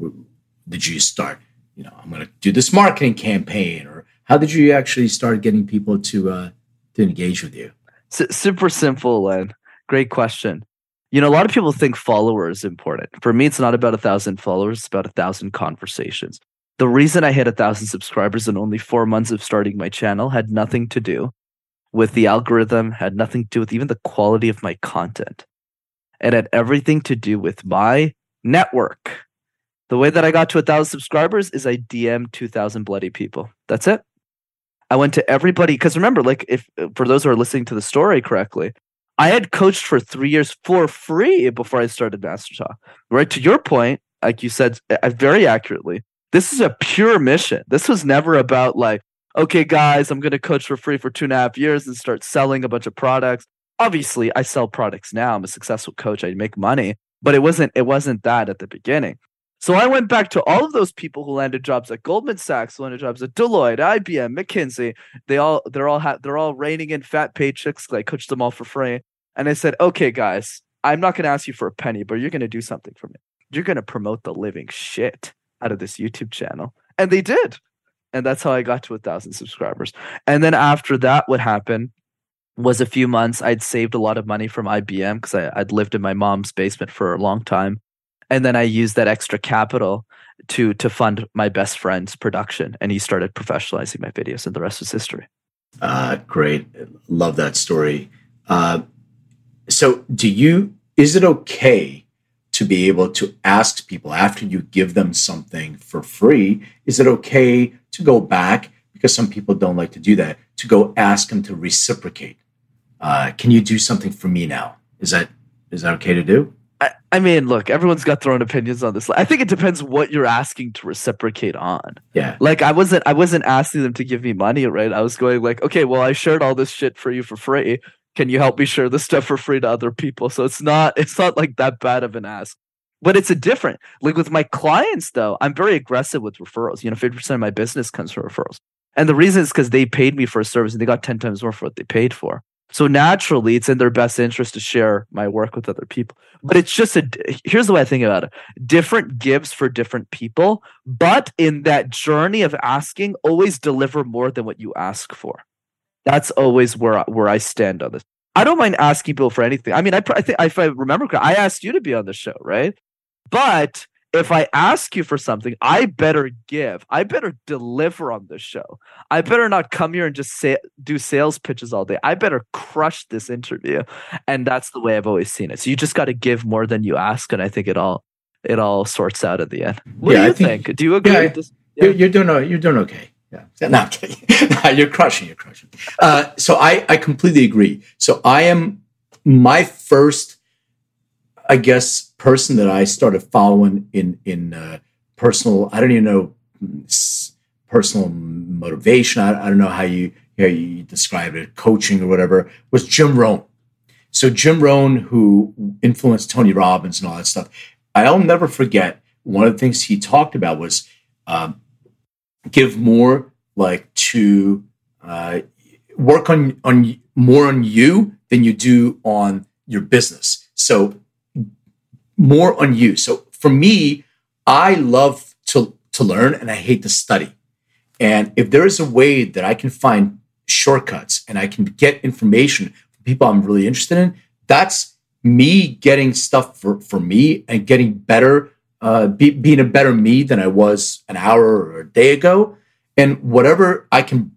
did you start? You know, I'm going to do this marketing campaign, or how did you actually start getting people to uh, to engage with you? S- super simple, Len. Great question. You know, a lot of people think followers is important. For me, it's not about a thousand followers; it's about a thousand conversations. The reason I hit a thousand subscribers in only four months of starting my channel had nothing to do with the algorithm, had nothing to do with even the quality of my content. It had everything to do with my network. The way that I got to a thousand subscribers is I D M'd two thousand bloody people. That's it. I went to everybody, because remember, like, if for those who are listening to the story correctly, I had coached for three years for free before I started Master Talk. Right? To your point, like you said uh, very accurately, this is a pure mission. This was never about like, okay, guys, I'm going to coach for free for two and a half years and start selling a bunch of products. Obviously, I sell products now. I'm a successful coach. I make money, but it wasn't. It wasn't that at the beginning. So I went back to all of those people who landed jobs at Goldman Sachs, who landed jobs at Deloitte, I B M, McKinsey. They all, they're all, ha- they're all reining in fat paychecks. I coached them all for free, and I said, okay, guys, I'm not going to ask you for a penny, but you're going to do something for me. You're going to promote the living shit out of this YouTube channel, and they did. And that's how I got to a thousand subscribers. And then after that, what happened was a few months, I'd saved a lot of money from I B M because I'd lived in my mom's basement for a long time. And then I used that extra capital to to fund my best friend's production. And he started professionalizing my videos, and the rest was history. Uh, great. Love that story. Uh, so do you, is it okay to be able to ask people after you give them something for free, is it okay to go back, because some people don't like to do that, to go ask them to reciprocate? Uh, can you do something for me now? Is that is that okay to do? I, I mean, look, everyone's got their own opinions on this. I think it depends what you're asking to reciprocate on. Yeah. Like I wasn't I wasn't asking them to give me money, right? I was going like, okay, well, I shared all this shit for you for free. Can you help me share this stuff for free to other people? So it's not it's not like that bad of an ask. But it's a different, like with my clients though, I'm very aggressive with referrals. You know, fifty percent of my business comes from referrals. And the reason is because they paid me for a service and they got ten times more for what they paid for. So naturally, it's in their best interest to share my work with other people. But it's just a, here's the way I think about it. Different gives for different people, but in that journey of asking, always deliver more than what you ask for. That's always where I, where I stand on this. I don't mind asking people for anything. I mean, I, I think if I remember correctly, I asked you to be on the show, right? But if I ask you for something, I better give. I better deliver on this show. I better not come here and just say do sales pitches all day. I better crush this interview. And that's the way I've always seen it. So you just got to give more than you ask, and I think it all it all sorts out at the end. What yeah, do you think, think? Do you agree yeah, with this? Yeah. You're, you're doing you're doing okay. Yeah, no, I'm kidding. No, you're crushing. You're crushing. Uh, so I I completely agree. So I am my first, I guess, person that I started following in in uh, personal. I don't even know personal motivation. I, I don't know how you how you describe it, coaching or whatever. Was Jim Rohn. So Jim Rohn, who influenced Tony Robbins and all that stuff. I'll never forget one of the things he talked about was um, give more like to uh, work on on more on you than you do on your business. So more on you. So for me, I love to to learn and I hate to study. And if there is a way that I can find shortcuts and I can get information from people I'm really interested in, that's me getting stuff for, for me and getting better, uh, be, being a better me than I was an hour or a day ago. And whatever I can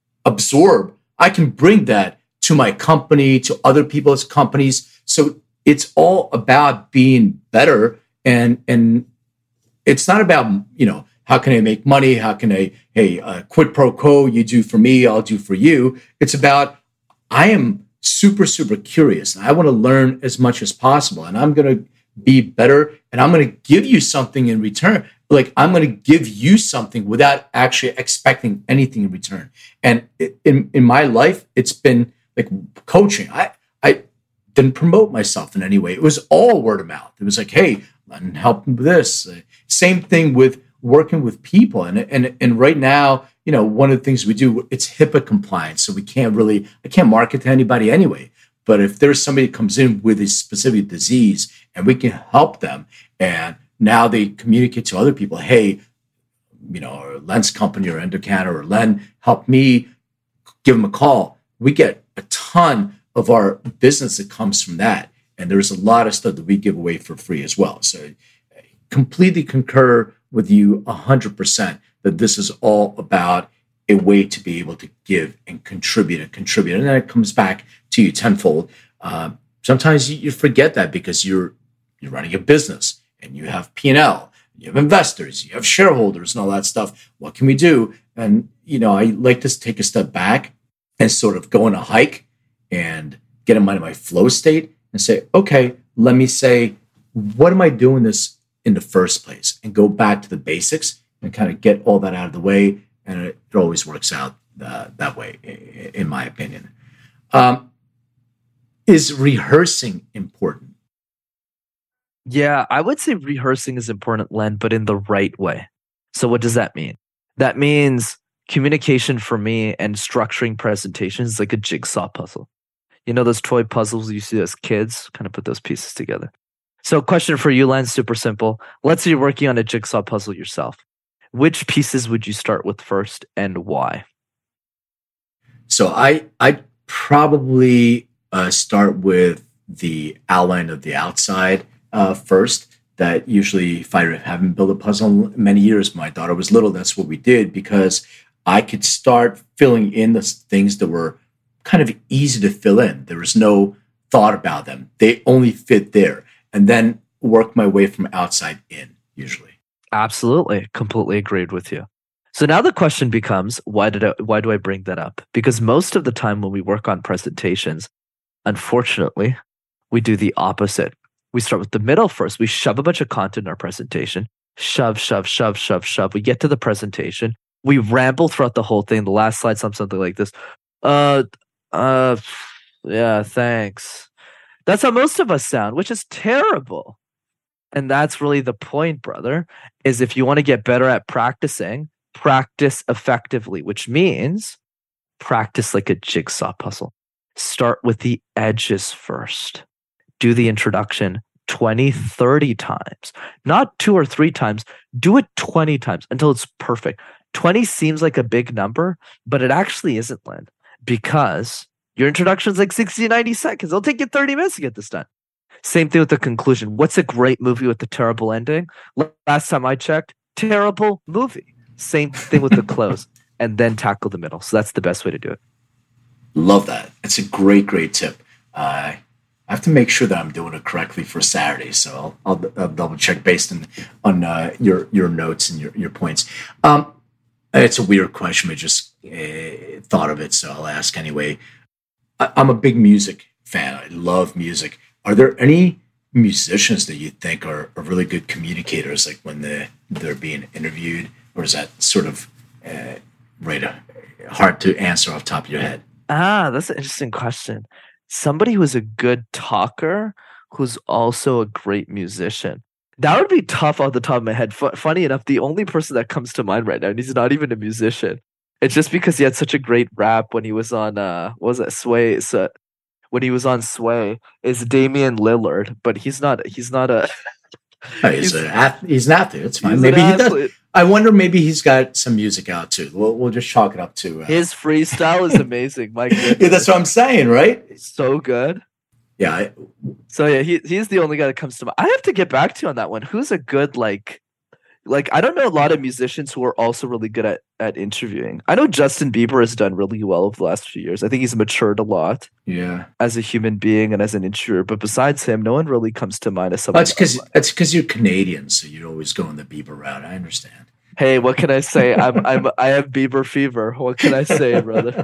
absorb, I can bring that to my company, to other people's companies. So it's all about being better. And, and it's not about, you know, how can I make money? How can I, hey, uh, quid pro quo, you do for me, I'll do for you. It's about, I am super, super curious. And I want to learn as much as possible. And I'm going to be better. And I'm going to give you something in return. Like I'm going to give you something without actually expecting anything in return. And in, in my life, it's been like coaching. I, I didn't promote myself in any way. It was all word of mouth. It was like, hey, I'm helping with this. Same thing with working with people. And, and, and right now, you know, one of the things we do, it's HIPAA compliance. So we can't really, I can't market to anybody anyway. But if there's somebody that comes in with a specific disease and we can help them, and now they communicate to other people, hey, you know, or Len's company or Endocanner or Len, help me, give them a call. We get a ton of our business that comes from that. And there's a lot of stuff that we give away for free as well. So I completely concur with you one hundred percent that this is all about a way to be able to give and contribute and contribute. And then it comes back to you tenfold. Uh, sometimes you, you forget that because you're you're running a business and you have P and L, you have investors, you have shareholders and all that stuff. What can we do? And, you know, I like to take a step back and sort of go on a hike and get in my, my flow state and say, okay, let me say, what am I doing this in the first place? And go back to the basics and kind of get all that out of the way. And it, it always works out uh, that way, in my opinion. Um, is rehearsing important? Yeah, I would say rehearsing is important, Len, but in the right way. So what does that mean? That means communication for me and structuring presentations is like a jigsaw puzzle. You know those toy puzzles you see as kids? Kind of put those pieces together. So question for you, Len, super simple. Let's say you're working on a jigsaw puzzle yourself. Which pieces would you start with first and why? So I I probably uh, start with the outline of the outside uh, first. That usually, if I haven't built a puzzle in many years, my daughter was little, that's what we did, because I could start filling in the things that were kind of easy to fill in. There was no thought about them. They only fit there. And then work my way from outside in, usually. Absolutely. Completely agreed with you. So now the question becomes, why did I, why do I bring that up? Because most of the time when we work on presentations, unfortunately, we do the opposite. We start with the middle first. We shove a bunch of content in our presentation. Shove, shove, shove, shove, shove. We get to the presentation. We ramble throughout the whole thing. The last slide, something like this. Uh, uh, yeah, thanks. That's how most of us sound, which is terrible. And that's really the point, brother, is if you want to get better at practicing, practice effectively, which means practice like a jigsaw puzzle. Start with the edges first. Do the introduction twenty, thirty times, not two or three times. Do it twenty times until it's perfect. twenty seems like a big number, but it actually isn't, Len, because your introduction is like sixty, ninety seconds. It'll take you thirty minutes to get this done. Same thing with the conclusion. What's a great movie with a terrible ending? Last time I checked, terrible movie. Same thing with the close. And then tackle the middle. So that's the best way to do it. Love that. It's a great, great tip. Uh, I have to make sure that I'm doing it correctly for Saturday. So I'll, I'll, I'll double check based on, on uh, your, your notes and your, your points. Um, it's a weird question. I just uh, thought of it, so I'll ask anyway. I, I'm a big music fan. I love music. Are there any musicians that you think are, are really good communicators, like when they're, they're being interviewed? Or is that sort of uh, right, uh, hard to answer off the top of your head? Ah, that's an interesting question. Somebody who's a good talker, who's also a great musician. That would be tough off the top of my head. F- funny enough, the only person that comes to mind right now, and he's not even a musician, It's just because he had such a great rap when he was on uh what was it Sway so, when he was on Sway is Damian Lillard, but he's not he's not a Oh, he's, he's, an ath- he's an athlete. It's fine. he's Maybe an he does. athlete. I wonder. Maybe he's got some music out too. We'll we'll just chalk it up to uh, His freestyle is amazing. My goodness. yeah, that's what I'm saying, right? So good. Yeah. I, So yeah, he he's the only guy that comes to mind. I have to get back to you on that one. Who's a good like like I don't know a lot of musicians who are also really good at, at interviewing. I know Justin Bieber has done really well over the last few years. I think he's matured a lot yeah. as a human being and as an interviewer. But besides him, no one really comes to mind as someone. That's because that's because you're Canadian, so you're always going the Bieber route. I understand. Hey, what can I say? I'm I'm I have Bieber fever. What can I say, brother?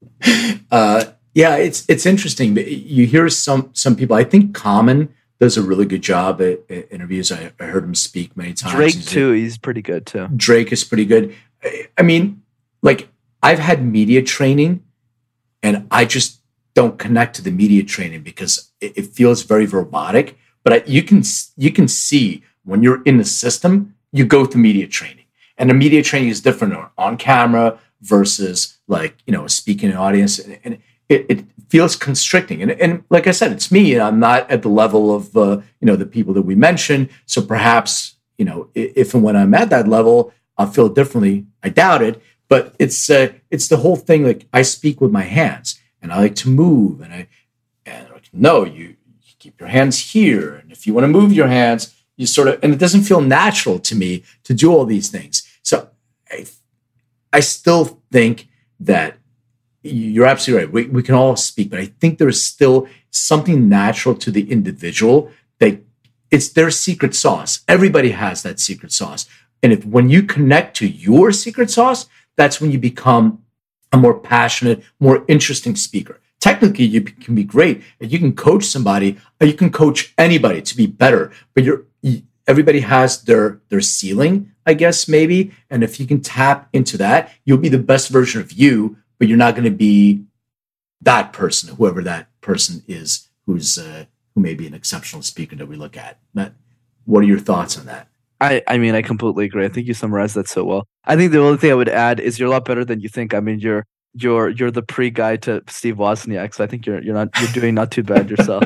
uh, yeah, it's it's interesting. But you hear some some people. I think Common does a really good job at, at interviews. I, I heard him speak many times. Drake he's too. A, He's pretty good too. Drake is pretty good. I, I mean, like I've had media training, and I just don't connect to the media training because it, it feels very robotic. But I, you can you can see when you're in the system, you go through media training, and the media training is different on, on camera versus like you know speaking in an audience, and, and it, it feels constricting. And, and like I said, it's me, and I'm not at the level of uh, you know the people that we mentioned. So perhaps you know if and when I'm at that level, I'll feel differently. I doubt it, but it's uh, it's the whole thing. Like I speak with my hands, and I like to move, and I and like, no, you, you keep your hands here, and if you want to move your hands, you sort of, and it doesn't feel natural to me to do all these things. So I I still think that. You're absolutely right. We, we can all speak, but I think there's still something natural to the individual that it's their secret sauce. Everybody has that secret sauce. And if when you connect to your secret sauce, that's when you become a more passionate, more interesting speaker. Technically, you can be great. And you can coach somebody, or you can coach anybody to be better. But you're you, everybody has their their ceiling, I guess, maybe. And if you can tap into that, you'll be the best version of you. But you're not going to be that person, whoever that person is, who's uh, who may be an exceptional speaker that we look at. But what are your thoughts on that? I, I mean, I completely agree. I think you summarized that so well. I think the only thing I would add is you're a lot better than you think. I mean, you're you're you're the pre-guy to Steve Wozniak, so I think you're you're not you're doing not too bad yourself.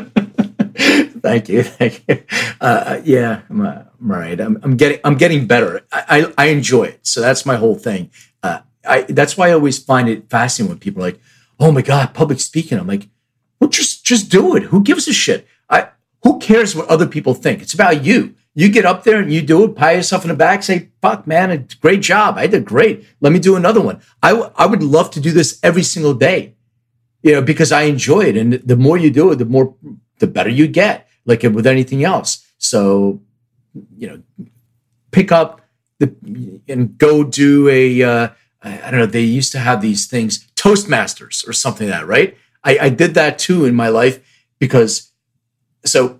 Thank you, thank you. Uh, yeah, I'm, uh, I'm right. I'm, I'm getting I'm getting better. I, I I enjoy it, so that's my whole thing. Uh, I, that's why I always find it fascinating when people are like, "Oh my God, public speaking." I'm like, "Well, just just do it. Who gives a shit? I who cares what other people think? It's about you. You get up there and you do it. Pat yourself in the back. Say, fuck, man, it's a great job. I did great. Let me do another one. I w- I would love to do this every single day, you know, because I enjoy it. And the more you do it, the more the better you get. Like with anything else. So, you know, pick up the and go do a. Uh, I don't know, they used to have these things, Toastmasters or something like that, right? I, I did that too in my life because, so,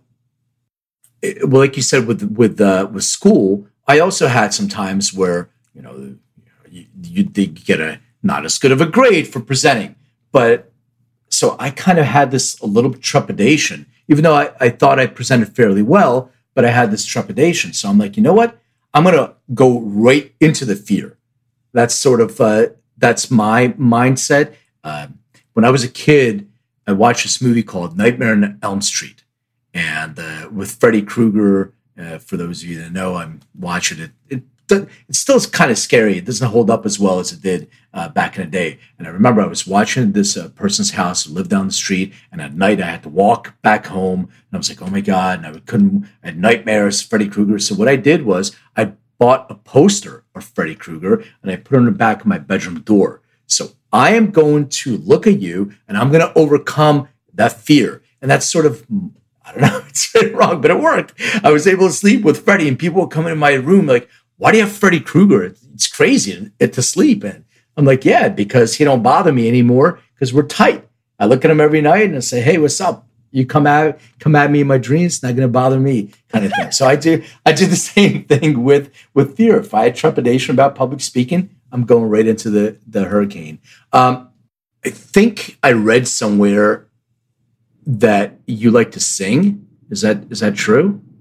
it, well, like you said, with with uh, with school, I also had some times where, you know, you, you they get a not as good of a grade for presenting. But so I kind of had this a little trepidation, even though I, I thought I presented fairly well, but I had this trepidation. So I'm like, you know what? I'm going to go right into the fear. That's sort of, uh, that's my mindset. Uh, when I was a kid, I watched this movie called Nightmare on Elm Street. And uh, with Freddy Krueger, uh, for those of you that know, I'm watching it. It it's still kind of scary. It doesn't hold up as well as it did uh, back in the day. And I remember I was watching this uh, person's house who lived down the street. And at night, I had to walk back home. And I was like, oh my God. And I couldn't, I had nightmares, Freddy Krueger. So what I did was I bought a poster of Freddy Krueger and I put it on the back of my bedroom door. So I am going to look at you and I'm going to overcome that fear. And that's sort of, I don't know, it's very wrong, but it worked. I was able to sleep with Freddy and people would come in my room like, why do you have Freddy Krueger? It's crazy to sleep in. I'm like, yeah, because he don't bother me anymore because we're tight. I look at him every night and I say, hey, what's up? You come at come at me in my dreams, it's not going to bother me, kind of thing. So I do I do the same thing with with fear. If I had trepidation about public speaking, I'm going right into the the hurricane. Um, I think I read somewhere that you like to sing. Is that is that true?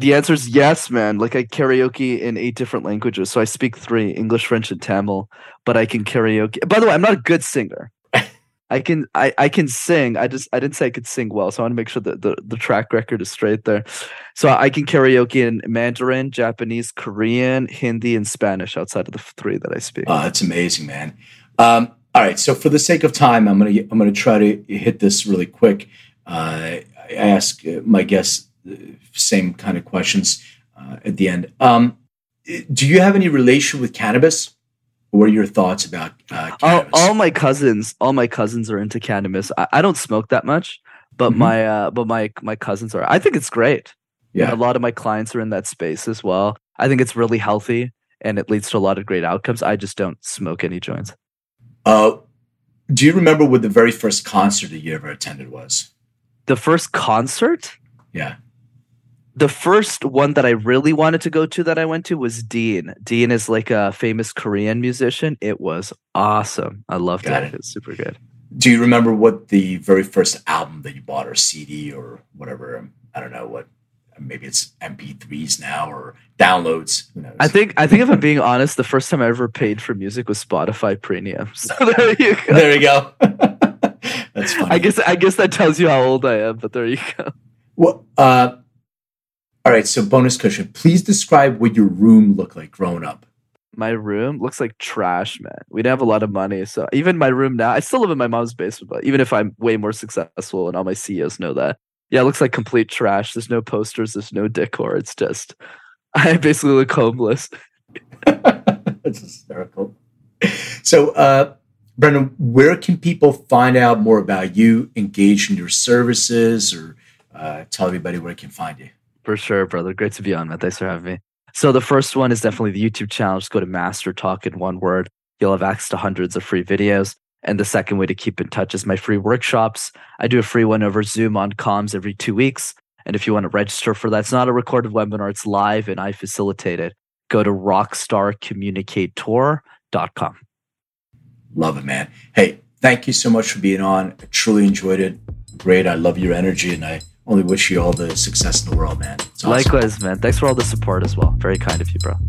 The answer is yes, man. Like I karaoke in eight different languages. So I speak three, English, French, and Tamil, but I can karaoke. By the way, I'm not a good singer. I can I, I can sing. I just I didn't say I could sing well, so I want to make sure that the, the track record is straight there. So I can karaoke in Mandarin, Japanese, Korean, Hindi, and Spanish outside of the three that I speak. Oh, that's amazing, man. Um, all right, so for the sake of time, I'm gonna I'm gonna try to hit this really quick. Uh, I ask my guests the same kind of questions uh, at the end. Um, do you have any relation with cannabis? What are your thoughts about uh, all, all my cousins, all my cousins are into cannabis. I, I don't smoke that much, but mm-hmm. my uh, but my my cousins are. I think it's great. Yeah, and a lot of my clients are in that space as well. I think it's really healthy and it leads to a lot of great outcomes. I just don't smoke any joints. Uh, do you remember what the very first concert that you ever attended was? The first concert? Yeah. The first one that I really wanted to go to that I went to was Dean. Dean is like a famous Korean musician. It was awesome. I loved it. It. It was super good. Do you remember what the very first album that you bought or C D or whatever? I don't know what. Maybe it's M P threes now or downloads. Who knows? I think I think if I'm being honest, the first time I ever paid for music was Spotify Premium. So there you go. There you go. That's funny. I guess I guess that tells you how old I am, but there you go. Well, uh, all right. So bonus question. Please describe what your room looked like growing up. My room looks like trash, man. We didn't have a lot of money, so even my room now, I still live in my mom's basement, but even if I'm way more successful and all my C E Os know that, yeah, it looks like complete trash. There's no posters, there's no decor. It's just, I basically look homeless. That's hysterical. So, uh, Brendan, where can people find out more about you, engage in your services, or uh, tell everybody where they can find you? For sure, brother. Great to be on, man. Thanks for having me. So the first one is definitely the YouTube channel. Just go to Master Talk in one word. You'll have access to hundreds of free videos. And the second way to keep in touch is my free workshops. I do a free one over Zoom on comms every two weeks. And if you want to register for that, it's not a recorded webinar. It's live and I facilitate it. Go to rockstar communicator dot com. Love it, man. Hey, thank you so much for being on. I truly enjoyed it. Great. I love your energy and I only wish you all the success in the world, man. It's awesome. Likewise, man. Thanks for all the support as well. Very kind of you, bro.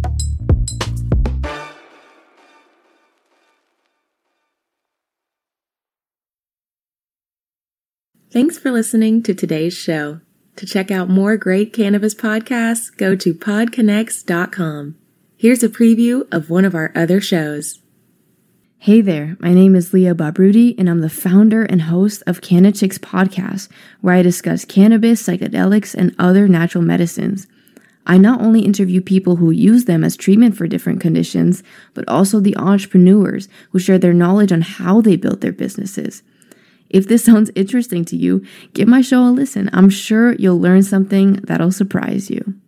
Thanks for listening to today's show. To check out more great cannabis podcasts, go to pod connects dot com. Here's a preview of one of our other shows. Hey there, my name is Leah Babrudi, and I'm the founder and host of Canachicks Podcast, where I discuss cannabis, psychedelics, and other natural medicines. I not only interview people who use them as treatment for different conditions, but also the entrepreneurs who share their knowledge on how they built their businesses. If this sounds interesting to you, give my show a listen. I'm sure you'll learn something that'll surprise you.